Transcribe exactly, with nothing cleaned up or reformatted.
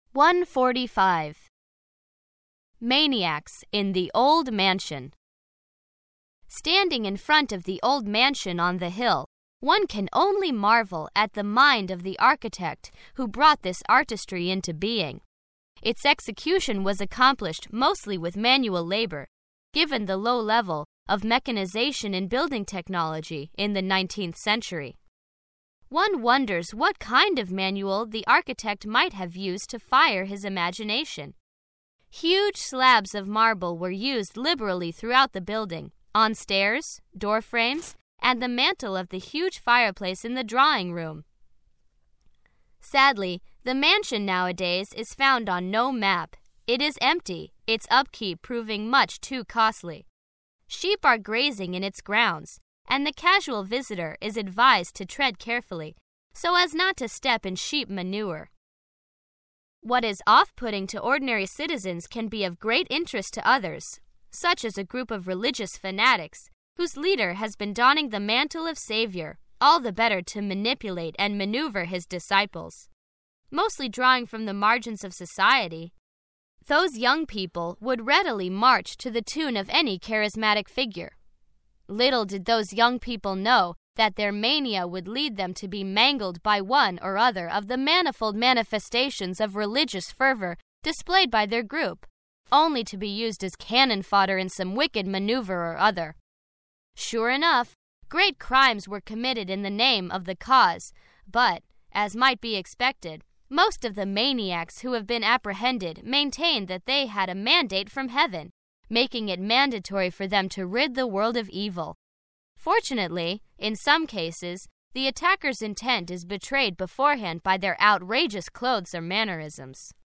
one forty-five. Maniacs in the Old Mansion. Standing in front of the old mansion on the hill, one can only marvel at the mind of the architect who brought this artistry into being. Its execution was accomplished mostly with manual labor, given the low level of mechanization in building technology in the nineteenth century. One wonders what kind of manual the architect might have used to fire his imagination. Huge slabs of marble were used liberally throughout the building, on stairs, door frames, and the mantel of the huge fireplace in the drawing room. Sadly, the mansion nowadays is found on no map. It is empty, its upkeep proving much too costly. Sheep are grazing in its grounds, and the casual visitor is advised to tread carefully, so as not to step in sheep manure. What is off-putting to ordinary citizens can be of great interest to others, such as a group of religious fanatics, whose leader has been donning the mantle of Savior, all the better to manipulate and maneuver his disciples. Mostly drawing from the margins of society, those young people would readily march to the tune of any charismatic figure. Little did those young people know that their mania would lead them to be mangled by one or other of the manifold manifestations of religious fervor displayed by their group, only to be used as cannon fodder in some wicked maneuver or other. Sure enough, great crimes were committed in the name of the cause, but, as might be expected, most of the maniacs who have been apprehended maintain that they had a mandate from heaven, making it mandatory for them to rid the world of evil. Fortunately, in some cases, the attacker's intent is betrayed beforehand by their outrageous clothes or mannerisms.